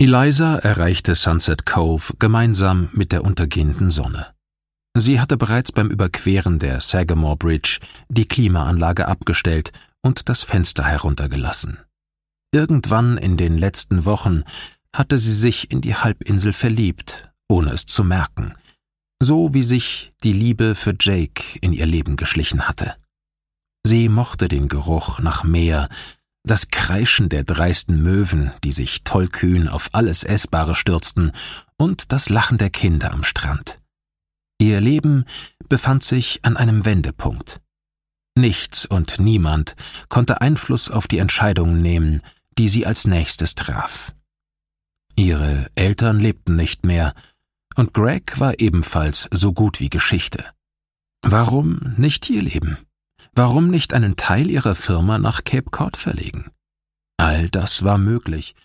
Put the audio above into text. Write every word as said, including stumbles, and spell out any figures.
Eliza erreichte Sunset Cove gemeinsam mit der untergehenden Sonne. Sie hatte bereits beim Überqueren der Sagamore Bridge die Klimaanlage abgestellt und das Fenster heruntergelassen. Irgendwann in den letzten Wochen hatte sie sich in die Halbinsel verliebt, ohne es zu merken, so wie sich die Liebe für Jake in ihr Leben geschlichen hatte. Sie mochte den Geruch nach Meer, das Kreischen der dreisten Möwen, die sich tollkühn auf alles Essbare stürzten, und das Lachen der Kinder am Strand. Ihr Leben befand sich an einem Wendepunkt. Nichts und niemand konnte Einfluss auf die Entscheidungen nehmen, die sie als nächstes traf. Ihre Eltern lebten nicht mehr, und Greg war ebenfalls so gut wie Geschichte. Warum nicht hier leben? Warum nicht einen Teil ihrer Firma nach Cape Cod verlegen? All das war möglich,